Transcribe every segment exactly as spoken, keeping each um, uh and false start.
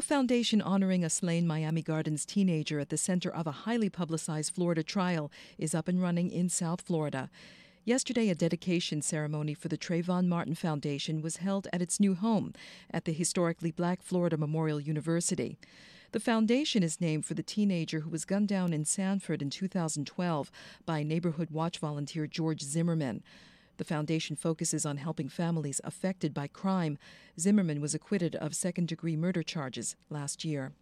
A foundation honoring a slain Miami Gardens teenager at the center of a highly publicized Florida trial is up and running in South Florida. Yesterday, a dedication ceremony for the Trayvon Martin Foundation was held at its new home at the historically black Florida Memorial University. The foundation is named for the teenager who was gunned down in Sanford in two thousand twelve by neighborhood watch volunteer George Zimmerman. The foundation focuses on helping families affected by crime. Zimmerman was acquitted of second-degree murder charges last year.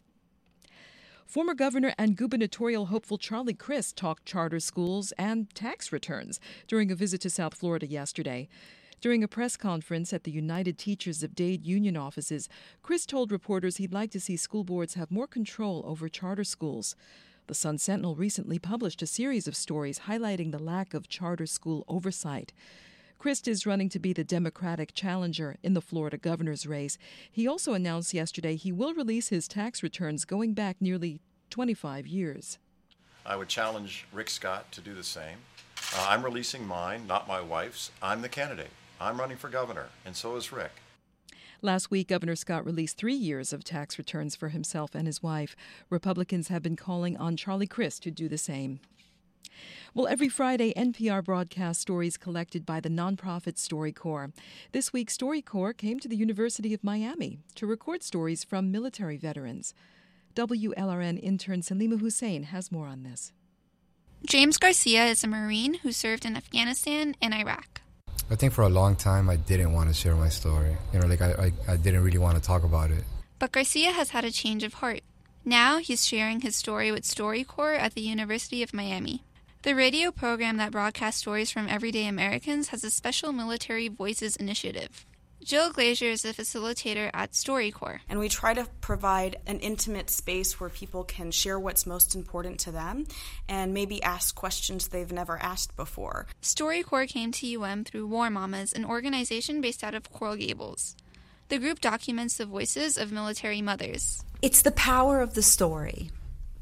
Former governor and gubernatorial hopeful Charlie Crist talked charter schools and tax returns during a visit to South Florida yesterday. During a press conference at the United Teachers of Dade union offices, Crist told reporters he'd like to see school boards have more control over charter schools. The Sun Sentinel recently published a series of stories highlighting the lack of charter school oversight. Crist is running to be the Democratic challenger in the Florida governor's race. He also announced yesterday he will release his tax returns going back nearly twenty-five years. I would challenge Rick Scott to do the same. Uh, I'm releasing mine, not my wife's. I'm the candidate. I'm running for governor, and so is Rick. Last week, Governor Scott released three years of tax returns for himself and his wife. Republicans have been calling on Charlie Crist to do the same. Well, every Friday, N P R broadcasts stories collected by the nonprofit StoryCorps. This week, StoryCorps came to the University of Miami to record stories from military veterans. W L R N intern Salima Hussein has more on this. James Garcia is a Marine who served in Afghanistan and Iraq. I think for a long time I didn't want to share my story. You know, like I, I, I didn't really want to talk about it. But Garcia has had a change of heart. Now he's sharing his story with StoryCorps at the University of Miami. The radio program that broadcasts stories from everyday Americans has a special Military Voices initiative. Jill Glazier is a facilitator at StoryCorps. And we try to provide an intimate space where people can share what's most important to them and maybe ask questions they've never asked before. StoryCorps came to U M through War Mamas, an organization based out of Coral Gables. The group documents the voices of military mothers. It's the power of the story.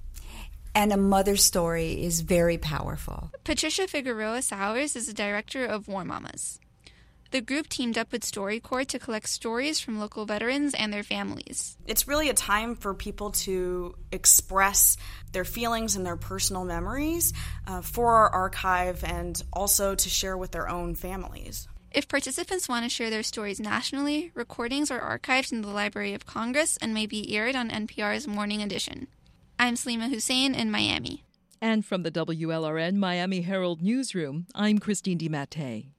And a mother's story is very powerful. Patricia Figueroa Sowers is the director of War Mamas. The group teamed up with StoryCorps to collect stories from local veterans and their families. It's really a time for people to express their feelings and their personal memories uh, for our archive and also to share with their own families. If participants want to share their stories nationally, recordings are archived in the Library of Congress and may be aired on N P R's Morning Edition. I'm Salima Hussein in Miami. And from the W L R N Miami Herald Newsroom, I'm Christine DiMattei.